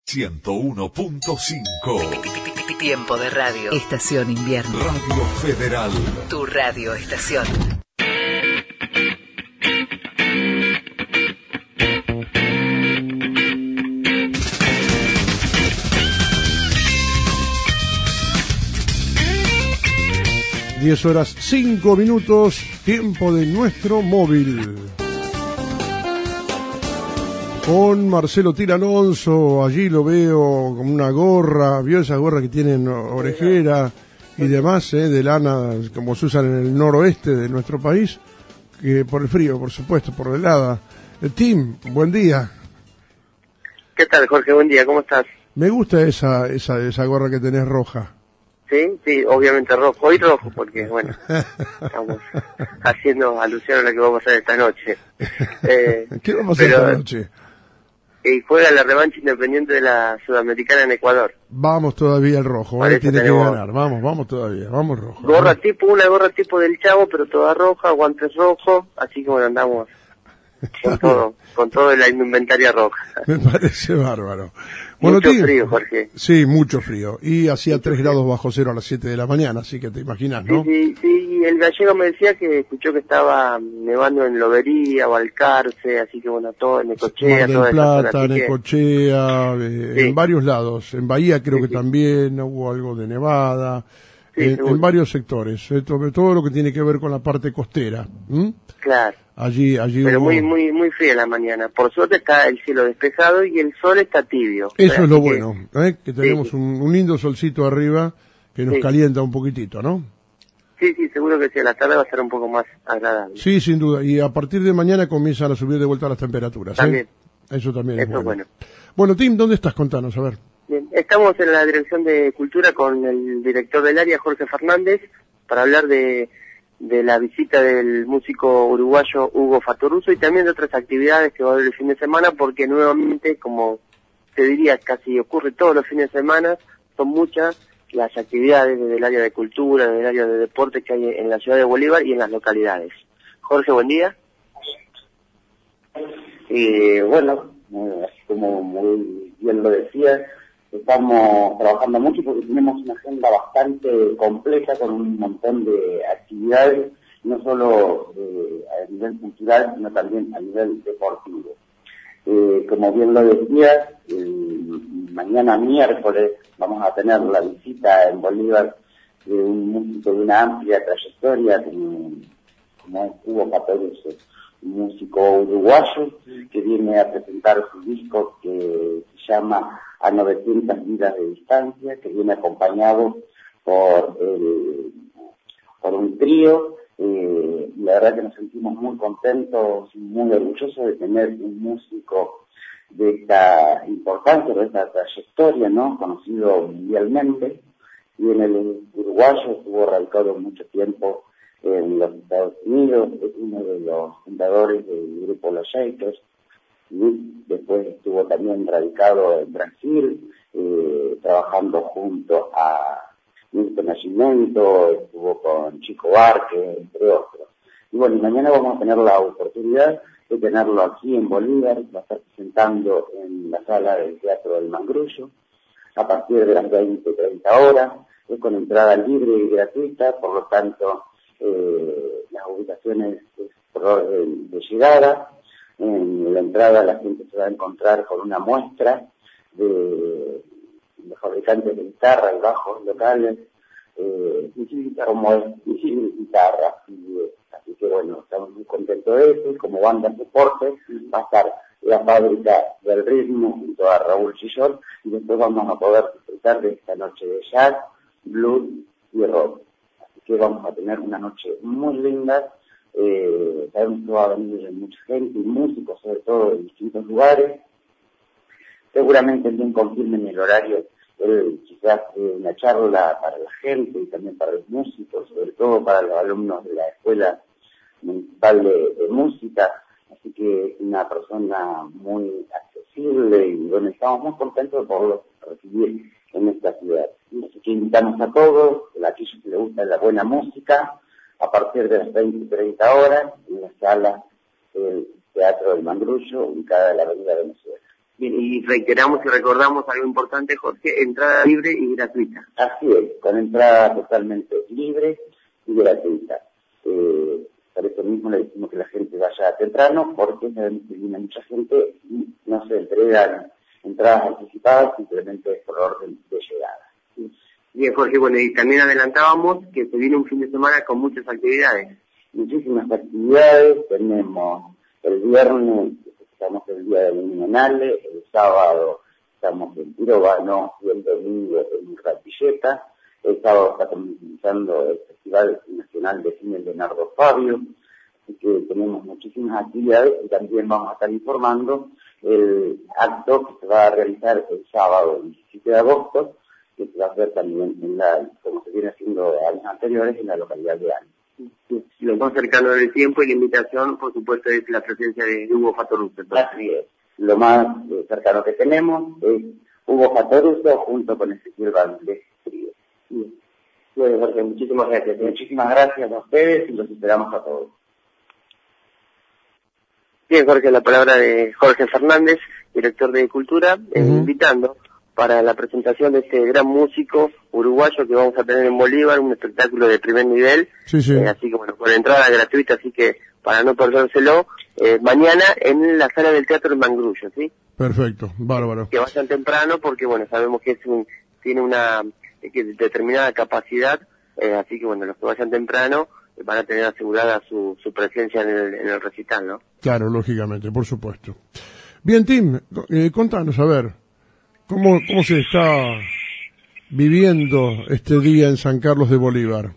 101.5. Tiempo de radio. Estación invierno. Radio Federal. Tu radio estación. Diez horas 5 minutos, tiempo de nuestro móvil. Con Marcelo Tiranonso, allí lo veo con una gorra, vio esa gorra que tienen orejera y demás, de lana, como se usan en el noroeste de nuestro país, que por el frío, por supuesto, por la helada. Tim, buen día. ¿Qué tal, Jorge? Buen día, ¿cómo estás? Me gusta esa gorra que tenés roja. Sí, obviamente rojo. Hoy rojo, porque, bueno, estamos haciendo alusión a lo que vamos a hacer esta noche. ¿Qué vamos a hacer esta noche? Y juega la revancha Independiente de la Sudamericana en Ecuador. Vamos todavía el rojo, tiene que ganar. Vamos todavía, vamos rojo. Una gorra tipo del Chavo, pero toda roja, guantes rojos, así que bueno, andamos con todo la indumentaria roja. Me parece bárbaro. Mucho frío, Jorge. Sí, mucho frío. Y hacía 3 grados bajo cero a las 7 de la mañana, así que te imaginas, ¿no? Sí, el gallego me decía que escuchó que estaba nevando en Lobería, Balcarce, así que bueno, todo en Necochea, Mar del Plata, Necochea, en varios lados. En Bahía creo que también hubo algo de nevada, en varios sectores, todo lo que tiene que ver con la parte costera. Claro. Allí pero hubo... muy fría la mañana. Por suerte está el cielo despejado y el sol está tibio. Eso es lo bueno, que tenemos un lindo solcito arriba que nos calienta un poquitito, ¿no? Sí, seguro que sí, a la tarde va a ser un poco más agradable. Sí, sin duda, y a partir de mañana comienzan a subir de vuelta las temperaturas. También. Eso también es bueno. Bueno. Bueno, Tim, ¿dónde estás? Contanos, a ver. Bien, estamos en la Dirección de Cultura con el director del área, Jorge Fernández, para hablar de la visita del músico uruguayo Hugo Fattoruso y también de otras actividades que va a haber el fin de semana, porque nuevamente, como te diría, casi ocurre todos los fines de semana, son muchas las actividades desde el área de cultura, desde el área de deporte que hay en la ciudad de Bolívar y en las localidades. Jorge, buen día. Bueno, así como muy bien lo decía, estamos trabajando mucho porque tenemos una agenda bastante compleja con un montón de actividades, no solo a nivel cultural, sino también a nivel deportivo. Como bien lo decía, mañana miércoles vamos a tener la visita en Bolívar de un músico de una amplia trayectoria como es Hugo Fattoruso, un músico uruguayo que viene a presentar su disco que se llama A 900 vidas de distancia, que viene acompañado por un trío. La verdad que nos sentimos muy contentos y muy orgullosos de tener un músico de esta importancia, de esta trayectoria, ¿no? Conocido mundialmente, y en el uruguayo estuvo radicado mucho tiempo en los Estados Unidos, es uno de los fundadores del grupo Los Shakers, y después estuvo también radicado en Brasil, trabajando junto a Milton Nascimento, estuvo con Chico Buarque, entre otros. Y bueno, mañana vamos a tener la oportunidad de tenerlo aquí en Bolívar, va a estar presentando en la sala del Teatro del Mangrullo, a partir de las 20:30 horas, es con entrada libre y gratuita, por lo tanto, las ubicaciones es por orden de llegada. En la entrada la gente se va a encontrar con una muestra de los fabricantes de guitarra y bajos locales, guitarra. Así que bueno, estamos muy contentos de eso. Y como banda de soporte va a estar la Fábrica del Ritmo junto a Raúl Chillón, y después vamos a poder disfrutar de esta noche de jazz, blues y rock. Así que vamos a tener una noche muy linda. Sabemos que va a venir mucha gente y músicos, sobre todo de distintos lugares. Seguramente bien confirmen el horario, quizás una charla para la gente y también para los músicos, sobre todo para los alumnos de la Escuela Municipal de Música. Así que es una persona muy accesible y bueno, estamos muy contentos de poderlo recibir en esta ciudad. Así que invitamos a todos, a aquellos que les gusta la buena música, a partir de las 20:30 horas, en la sala del Teatro del Mangrullo, ubicada en la avenida Venezuela. Bien, y reiteramos y recordamos algo importante, Jorge, entrada libre y gratuita. Así es, con entrada totalmente libre y gratuita. Por eso mismo le decimos que la gente vaya temprano, porque sabemos que viene mucha gente y no se entregan entradas anticipadas, simplemente por orden de llegada. Bien, Jorge, bueno, y también adelantábamos que se viene un fin de semana con muchas actividades. Muchísimas actividades, tenemos el viernes, estamos el día del Limonale, el sábado estamos en Pirovano y el domingo en Rapilleta. El sábado está comenzando el Festival Nacional de Cine Leonardo Fabio, así que tenemos muchísimas actividades y también vamos a estar informando el acto que se va a realizar el sábado, el 17 de agosto, que se va a hacer también como se viene haciendo años anteriores, en la localidad de Ani. Lo más cercano del tiempo y la invitación, por supuesto, es la presencia de Hugo Fatoruso. Así es. Lo más cercano que tenemos es Hugo Fatoruso junto con Ezequiel Valdés Frío. Bueno, Jorge, muchísimas gracias. Muchísimas gracias a ustedes y los esperamos a todos. Bien, Jorge, la palabra de Jorge Fernández, director de Cultura, invitando para la presentación de este gran músico uruguayo que vamos a tener en Bolívar, un espectáculo de primer nivel. Sí, sí. Así que bueno, con entrada gratuita, así que para no perdérselo, mañana en la sala del Teatro El Mangrullo, ¿sí? Perfecto, bárbaro. Que vayan temprano porque bueno, sabemos que tiene una determinada capacidad, así que bueno, los que vayan temprano van a tener asegurada su presencia en el recital, ¿no? Claro, lógicamente, por supuesto. Bien, Tim, contanos, a ver, ¿cómo se está viviendo este día en San Carlos de Bolívar?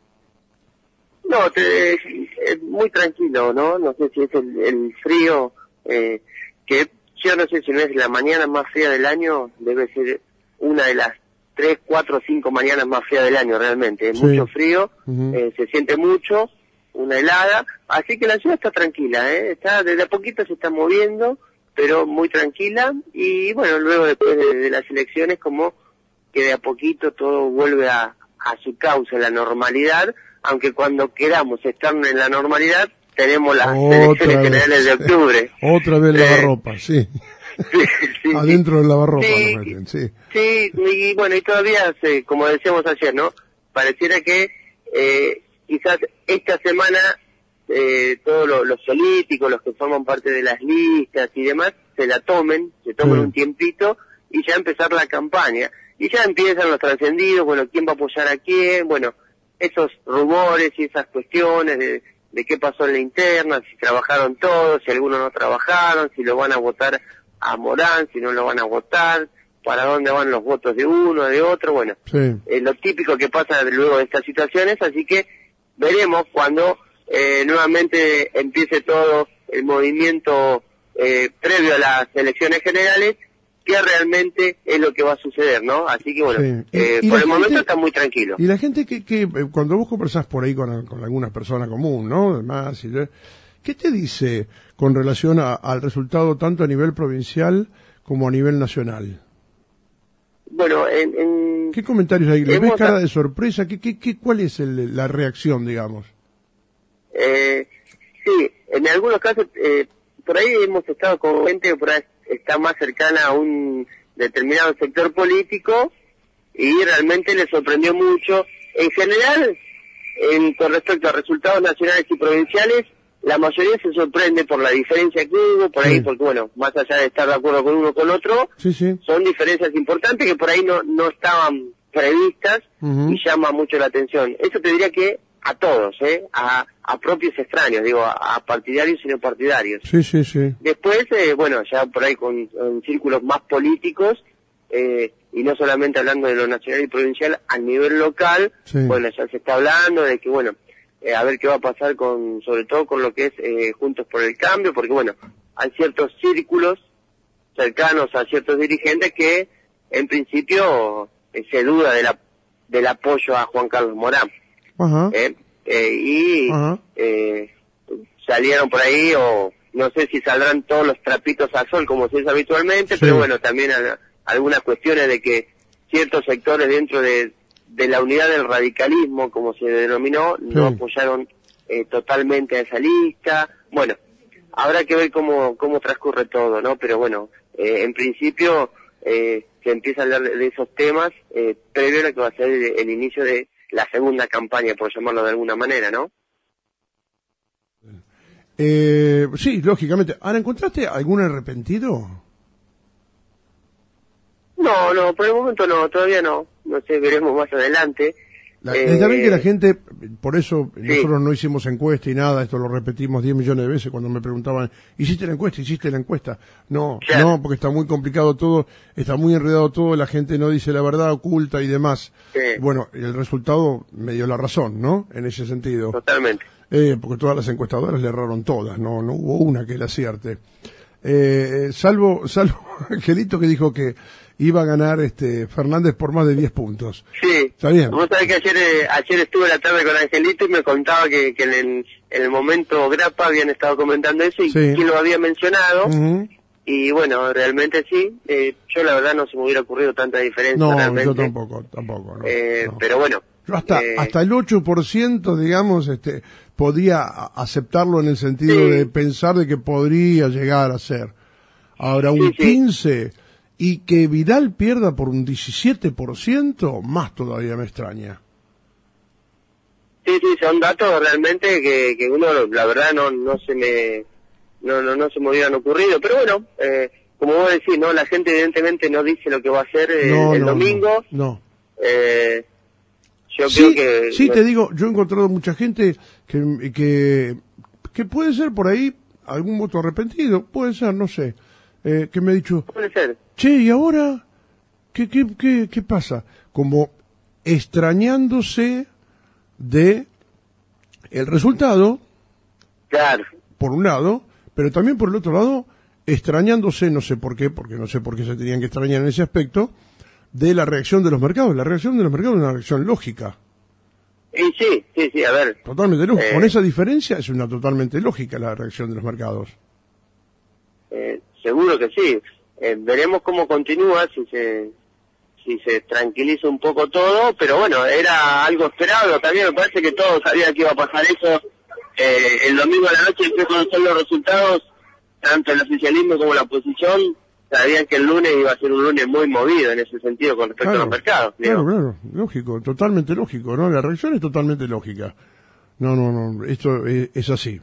No, muy tranquilo, ¿no? No sé si es el frío, que yo no sé si no es la mañana más fría del año, debe ser una de las 3, 4, 5 mañanas más frías del año realmente. Sí. Mucho frío, se siente mucho, una helada, así que la ciudad está tranquila, está desde a poquito se está moviendo, pero muy tranquila, y bueno, luego después de las elecciones como que de a poquito todo vuelve a su causa, la normalidad, aunque cuando queramos estar en la normalidad tenemos las elecciones generales de octubre. Otra vez lavarropa, sí. Sí. Adentro del lavarropa sí, lo meten, sí. Sí, y bueno, y todavía, como decíamos ayer, ¿no? Pareciera que quizás esta semana todos los políticos, los que forman parte de las listas y demás, se tomen un tiempito y ya empezar la campaña. Y ya empiezan los trascendidos, bueno, quién va a apoyar a quién, bueno, esos rumores y esas cuestiones de qué pasó en la interna, si trabajaron todos, si algunos no trabajaron, si lo van a votar a Morán, si no lo van a votar, para dónde van los votos de uno, de otro, bueno, lo típico que pasa luego de estas situaciones, así que veremos cuando nuevamente empiece todo el movimiento previo a las elecciones generales, qué realmente es lo que va a suceder, ¿no? Así que bueno, por el momento está muy tranquilo. Y la gente que cuando vos conversás por ahí con alguna persona común, ¿no? Además, ¿qué te dice con relación al resultado tanto a nivel provincial como a nivel nacional? Bueno, ¿qué comentarios hay? ¿Le ves cara de sorpresa? ¿Cuál es la reacción, digamos? Sí, en algunos casos, por ahí hemos estado con gente que por ahí está más cercana a un determinado sector político y realmente le sorprendió mucho. En general, con respecto a resultados nacionales y provinciales, la mayoría se sorprende por la diferencia que hubo, por ahí, porque bueno, más allá de estar de acuerdo con uno o con otro, son diferencias importantes que por ahí no estaban previstas y llama mucho la atención. Eso te diría que a todos, a propios extraños, digo, a partidarios y no partidarios. Sí. Después, bueno, ya por ahí con círculos más políticos, y no solamente hablando de lo nacional y provincial, a nivel local, bueno, ya se está hablando de que, bueno, a ver qué va a pasar sobre todo con lo que es Juntos por el Cambio, porque bueno, hay ciertos círculos cercanos a ciertos dirigentes que en principio se duda del apoyo a Juan Carlos Morán. Salieron por ahí, o no sé si saldrán todos los trapitos al sol como se dice habitualmente, pero bueno, también algunas cuestiones de que ciertos sectores dentro de la unidad del radicalismo, como se denominó, no apoyaron totalmente a esa lista. Bueno, habrá que ver cómo transcurre todo, ¿no? Pero bueno, en principio se empieza a hablar de esos temas previo a lo que va a ser el inicio de la segunda campaña, por llamarlo de alguna manera, ¿no? Sí, lógicamente. Ahora, ¿encontraste algún arrepentido? No, por el momento no, todavía no. No sé, veremos más adelante. Está bien que la gente, por eso sí. nosotros no hicimos encuesta y nada, esto lo repetimos 10 millones de veces cuando me preguntaban, ¿hiciste la encuesta? No, claro. no, porque está muy complicado todo, está muy enredado todo, la gente no dice la verdad, oculta y demás. Sí. Bueno, el resultado me dio la razón, ¿no? En ese sentido. Totalmente. Porque todas las encuestadoras le erraron todas, no hubo una que le acierte. Salvo Angelito, que dijo que iba a ganar Fernández por más de 10 puntos. Sí. Está bien. Vos sabés que ayer estuve la tarde con Angelito y me contaba que en el momento Grapa habían estado comentando eso y Sí. quién lo había mencionado. Uh-huh. Y bueno, realmente sí. Yo la verdad no se me hubiera ocurrido tanta diferencia. No, realmente. yo tampoco. No. Pero bueno. Yo hasta el 8%, digamos, podía aceptarlo en el sentido Sí. de pensar de que podría llegar a ser. Ahora, un Sí, sí. 15%, y que Vidal pierda por un 17%, más todavía me extraña. Sí, son datos realmente que uno, la verdad, no se me hubieran ocurrido. Pero bueno, como vos decís, ¿no? La gente evidentemente no dice lo que va a hacer el domingo. No. Yo Sí, creo que... sí, te digo, yo he encontrado mucha gente que puede ser por ahí algún voto arrepentido, puede ser, no sé, que me ha dicho, Puede ser. che, ¿y ahora qué pasa? Como extrañándose de el resultado, Claro. por un lado, pero también por el otro lado, extrañándose, no sé por qué, porque no sé por qué se tenían que extrañar en ese aspecto, de la reacción de los mercados. La reacción de los mercados es una reacción lógica. Y sí, a ver. Totalmente lógica. Con esa diferencia es una totalmente lógica la reacción de los mercados. Seguro que sí. Veremos cómo continúa, si se tranquiliza un poco todo, pero bueno, era algo esperado también. Me parece que todos sabían que iba a pasar eso. El domingo a la noche, después de conocer los resultados, tanto el oficialismo como la oposición sabían que el lunes iba a ser un lunes muy movido en ese sentido con respecto a los mercados. Claro, lógico, totalmente lógico, ¿no? La reacción es totalmente lógica. No, esto es así.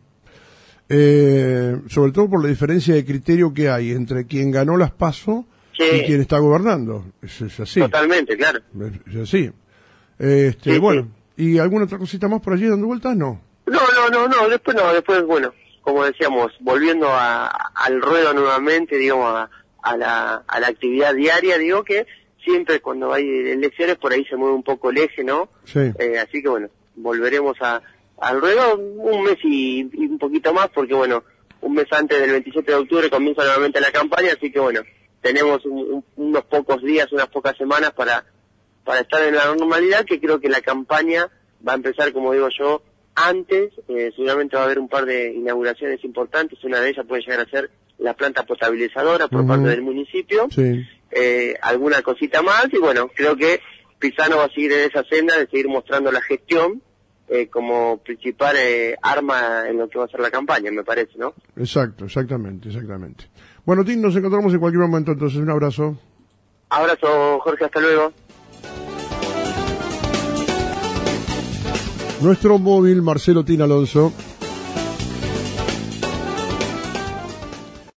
Sobre todo por la diferencia de criterio que hay entre quien ganó las PASO y quien está gobernando. Es así. Totalmente, claro. Es así. Sí, bueno, ¿y alguna otra cosita más por allí dando vueltas? No, después, bueno, como decíamos, volviendo al ruedo nuevamente, digamos, a la actividad diaria, digo que siempre cuando hay elecciones por ahí se mueve un poco el eje, ¿no? Sí. Así que bueno, volveremos al ruedo un mes y un poquito más, porque bueno, un mes antes del 27 de octubre comienza nuevamente la campaña, así que bueno, tenemos unos pocos días, unas pocas semanas para estar en la normalidad, que creo que la campaña va a empezar, como digo yo, antes. Seguramente va a haber un par de inauguraciones importantes. Una de ellas puede llegar a ser la planta potabilizadora por parte del municipio. Sí. Alguna cosita más, y bueno, creo que Pisano va a seguir en esa senda de seguir mostrando la gestión como principal arma en lo que va a ser la campaña, me parece, ¿no? Exactamente. Bueno, Tim, nos encontramos en cualquier momento, entonces un abrazo. Abrazo, Jorge, hasta luego. Nuestro móvil, Marcelo Tin Alonso,